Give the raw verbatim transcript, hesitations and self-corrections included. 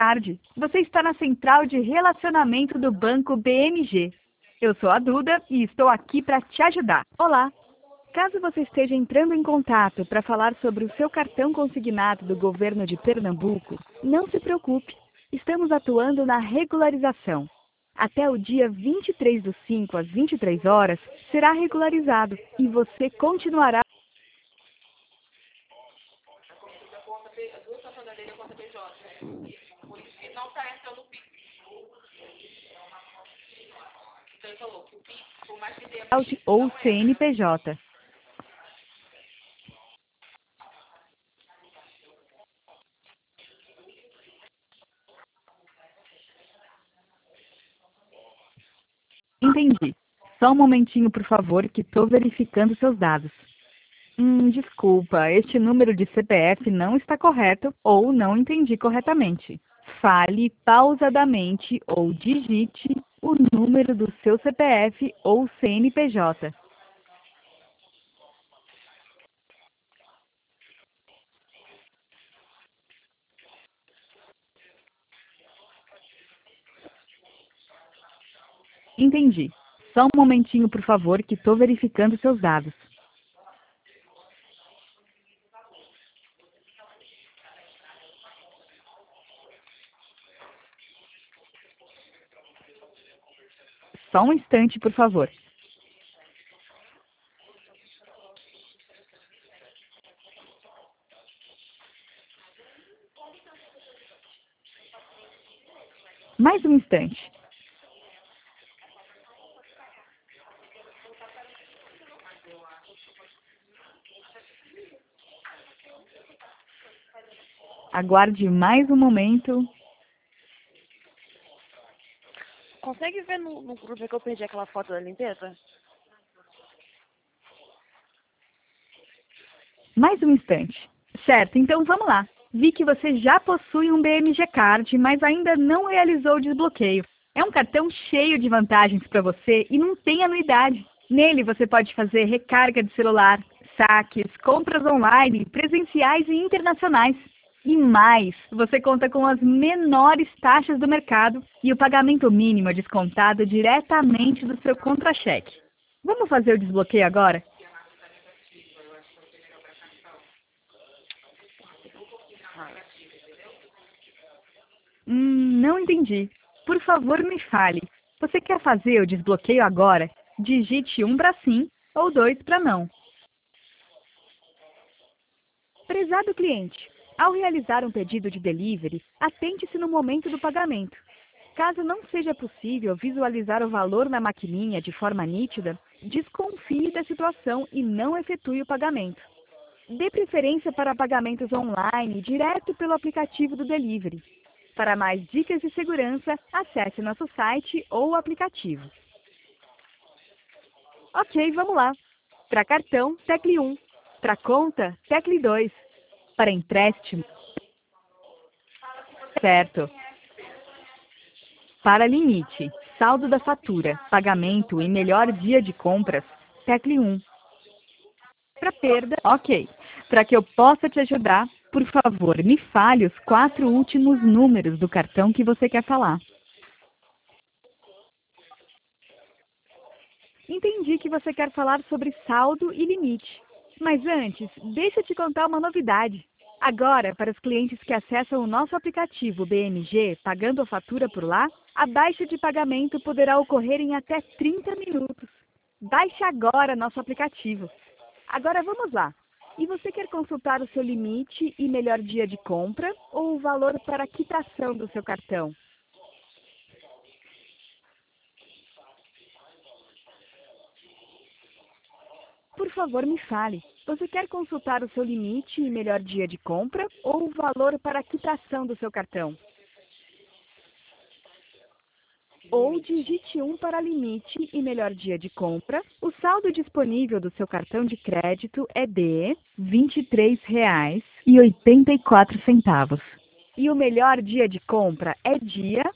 tarde. Você está na central de relacionamento do Banco B M G. Eu sou a Duda e estou aqui para te ajudar. Olá! Caso você esteja entrando em contato para falar sobre o seu cartão consignado do governo de Pernambuco, não se preocupe. Estamos atuando na regularização. Até o dia vinte e três do cinco às vinte e três horas, será regularizado e você continuará. Ou C N P J. Entendi. Só um momentinho, por favor, que estou verificando seus dados. Hum, desculpa, este número de C P F não está correto ou não entendi corretamente. Fale pausadamente ou digite o número do seu C P F ou C N P J. Entendi. Só um momentinho, por favor, que estou verificando seus dados. Só um instante, por favor. Mais um instante. Aguarde mais um momento. Consegue ver no, no grupo que eu perdi aquela foto da limpeza? Mais um instante. Certo, então vamos lá. Vi que você já possui um B M G Card, mas ainda não realizou o desbloqueio. É um cartão cheio de vantagens para você e não tem anuidade. Nele você pode fazer recarga de celular, saques, compras online, presenciais e internacionais. E mais, você conta com as menores taxas do mercado e o pagamento mínimo é descontado diretamente do seu contra-cheque. Vamos fazer o desbloqueio agora? Hum, não entendi. Por favor, me fale. Você quer fazer o desbloqueio agora? Digite um para sim ou dois para não. Prezado cliente, ao realizar um pedido de delivery, atente-se no momento do pagamento. Caso não seja possível visualizar o valor na maquininha de forma nítida, desconfie da situação e não efetue o pagamento. Dê preferência para pagamentos online direto pelo aplicativo do delivery. Para mais dicas de segurança, acesse nosso site ou aplicativo. Ok, vamos lá. Para cartão, tecle um. Para conta, tecle dois. Para empréstimo, certo. Para limite, saldo da fatura, pagamento e melhor dia de compras, tecle um. Para perda, ok. Para que eu possa te ajudar, por favor, me fale os quatro últimos números do cartão que você quer falar. Entendi que você quer falar sobre saldo e limite. Mas antes, deixa eu te contar uma novidade. Agora, para os clientes que acessam o nosso aplicativo B M G, pagando a fatura por lá, a baixa de pagamento poderá ocorrer em até trinta minutos. Baixe agora nosso aplicativo. Agora vamos lá. E você quer consultar o seu limite e melhor dia de compra ou o valor para a quitação do seu cartão? Por favor, me fale. Você quer consultar o seu limite e melhor dia de compra ou o valor para a quitação do seu cartão? Ou digite um para limite e melhor dia de compra. O saldo disponível do seu cartão de crédito é de vinte e três reais e oitenta e quatro centavos. E o melhor dia de compra é dia